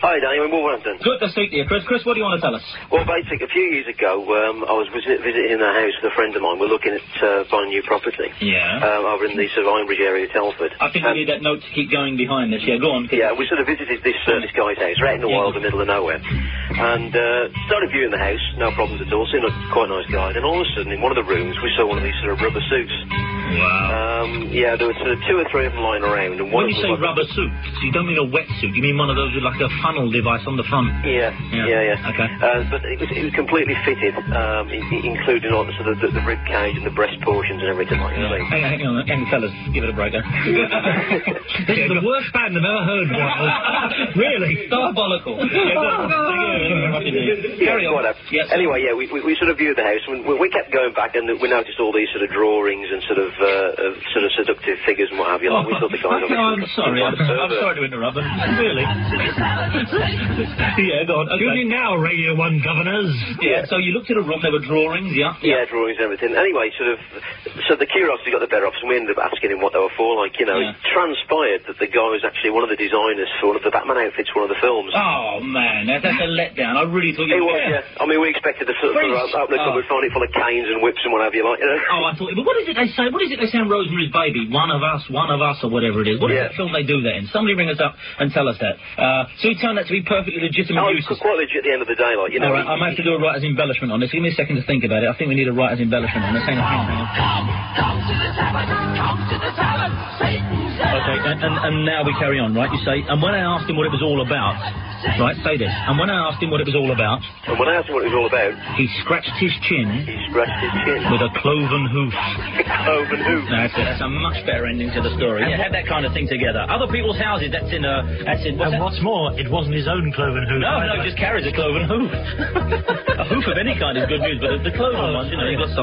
Hi, Daniel, in Wolverhampton. Good to speak to you, Chris. Chris, what do you want to tell us? Well, basically, a few years ago, I was visiting a house with a friend of mine. We're looking at buying new property. Yeah. Over in the sort of Ironbridge area of Telford. I think we need that note to keep going behind this. Yeah, go on. Yeah, we sort of visited this guy's house, right in the wild, the middle of nowhere. And started viewing the house, no problems at all, seemed like quite a nice guy. Then all of a sudden, in one of the rooms, we saw one of these sort of rubber suits. Wow. Yeah, there were sort of 2 or 3 of them lying around. And when you say rubber suit, you don't mean a wetsuit, you mean one of those with like a funnel device on the front? Yeah. Okay. But it was completely fitted, including all the sort of the rib cage and the breast portions and everything like that. Hang on, fellas, give it a break. This is the worst band I've ever heard. Really? Diabolical. Carry on. Yes. Anyway, yeah, we sort of viewed the house, and we kept going back, and we noticed all these sort of drawings and sort of seductive figures and what have you. Like, we thought the guys I'm sorry to interrupt, but really. Yeah, go on. Okay. Tune in now, Radio 1 governors. Yeah, so you looked at a room, there were drawings, yeah? Yeah, drawings and everything. Anyway, so the curiosity got the better of us, and we ended up asking him what they were for. Like, it transpired that the guy was actually one of the designers for one of the Batman outfits for one of the films. Oh, man, that's a letdown. I really thought you were... It was, yeah. I mean, we expected to sort of open the cupboard, find it full of canes and whips and what have you, like, Oh, I thought... But what is it they say? What is it they say in Rosemary's Baby? One of us, or whatever it is. What is that film they do that in? Somebody ring us up and tell us that. So we found that to be perfectly legitimate uses. Quite legit at the end of the day, like, All right, I might have to do a writer's embellishment on this. Give me a second to think about it. I think we need a writer's embellishment on this. Hang on. Come to the tavern, Satan's there. Okay, and now we carry on, right? You say, and when I asked him what it was all about, right, say this, and when I asked him what it was all about... And when I asked him what it was all about... He scratched his chin... with a cloven hoof. Cloven hoof. That's it. That's a much better ending to the story. Yeah, have that kind of thing together. Other people's houses, that's in... What's more, it wasn't his own cloven hoof. No, just carries a cloven hoof. A hoof of any kind is good news, but the cloven ones, you got